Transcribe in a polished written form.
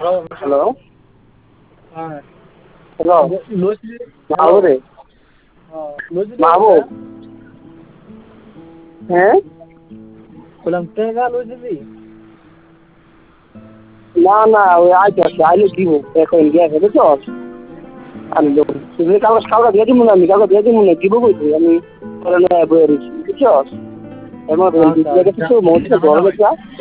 hello hello মাহবুব রে মাহবুব হ্যাঁ না না ওই আইতে আইলে দিব এখন গিয়ে বুঝছ আমি তুমি কাগজ দিয়ে দিব না আমি কাগজ দিয়ে দিব না দিব বলছি আমি বয়ে রয়েছি বুঝছ এমন কিছু মধ্যে গরমে